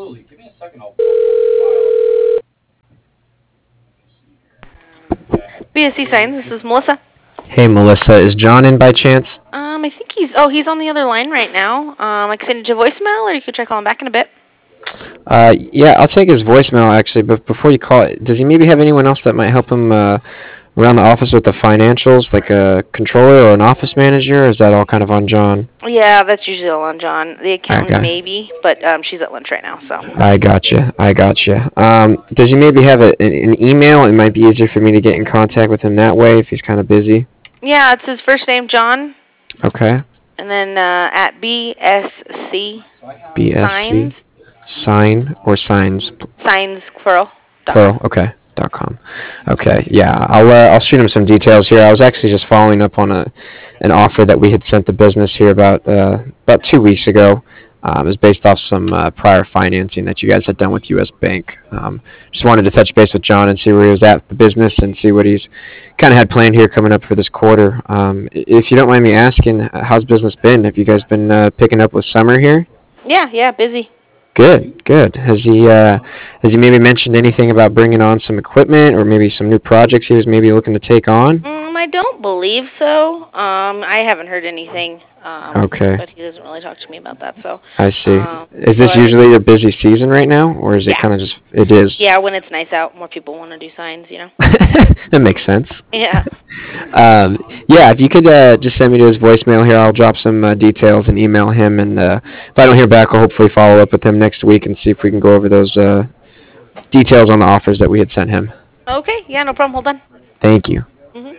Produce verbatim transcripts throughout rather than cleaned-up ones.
B S C Signs, this is Melissa. Hey, Melissa, is John in by chance? Um, I think he's, oh, he's on the other line right now. Um, I can send it to voicemail, or you could try calling back in a bit. Uh, yeah, I'll take his voicemail actually, but before you call it, does he maybe have anyone else that might help him uh, around the office with the financials, like a controller or an office manager, or is that all kind of on John? Yeah, that's usually all on John. The accountant Okay. maybe, but um, she's at lunch right now, so. I gotcha. I gotcha. Um, does he maybe have a, an, an email? It might be easier for me to get in contact with him that way if he's kind of busy. Yeah, it's his first name, John, Okay. and then uh, at B S C B S C. Signs, Sign or signs. Signs, plural. dot com. Plural. Okay. Dot com. Okay. Yeah. I'll uh, I'll shoot him some details here. I was actually just following up on a an offer that we had sent the business here about uh, about two weeks ago. Um, it was based off some uh, prior financing that you guys had done with U S. Bank. Um, just wanted to touch base with John and see where he was at with the business and see what he's kind of had planned here coming up for this quarter. Um, if you don't mind me asking, how's business been? Have you guys been uh, picking up with summer here? Yeah, yeah, busy. Good, good. Has he uh, has he maybe mentioned anything about bringing on some equipment or maybe some new projects he was maybe looking to take on? Um, I don't believe so. Um, I haven't heard anything. Um, Okay, but he doesn't really talk to me about that. So, I see. um, Is so this I, usually your busy season right now, or is it yeah, kind of just it is? yeah. When it's nice out, more people want to do signs. You know. That makes sense. Yeah. Um, yeah, if you could uh, just send me to his voicemail here, I'll drop some uh, details and email him. And uh, if I don't hear back, I'll hopefully follow up with him next week and see if we can go over those uh, details on the offers that we had sent him. Okay. Yeah. No problem. Hold on. Thank you. Mhm.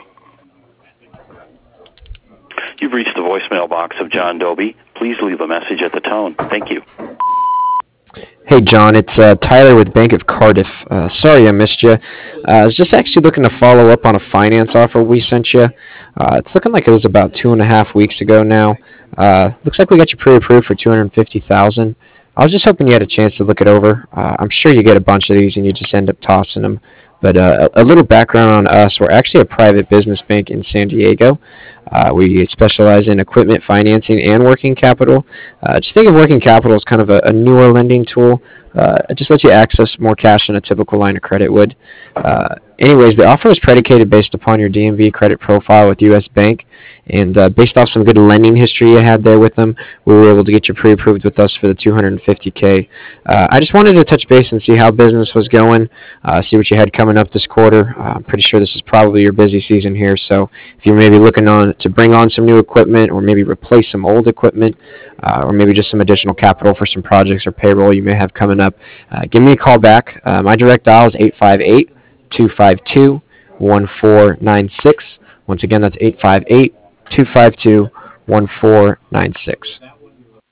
You've reached the voicemail box of John Doby. Please leave a message at the tone. Thank you. Hey, John, it's uh, Tyler with Bank of Cardiff. Uh, sorry I missed you. Uh, I was just actually looking to follow up on a finance offer we sent you. Uh, it's looking like it was about two and a half weeks ago now. Uh, looks like we got you pre-approved for two hundred fifty thousand dollars. I was just hoping you had a chance to look it over. Uh, I'm sure you get a bunch of these and you just end up tossing them. But uh, a a little background on us. We're actually a private business bank in San Diego. Uh, we specialize in equipment financing and working capital. Uh, just think of working capital as kind of a, a newer lending tool. Uh, it just lets you access more cash than a typical line of credit would. Uh, anyways, the offer is predicated based upon your D M V credit profile with U S. Bank. And uh, based off some good lending history you had there with them, we were able to get you pre-approved with us for the two hundred fifty K. Uh, I just wanted to touch base and see how business was going, uh, see what you had coming up this quarter. Uh, I'm pretty sure this is probably your busy season here, so if you're maybe looking on to bring on some new equipment or maybe replace some old equipment, uh, or maybe just some additional capital for some projects or payroll you may have coming up, uh, give me a call back. Uh, my direct dial is eight five eight, two five two, one four nine six. Once again, that's eight five eight, two five two, one four nine six.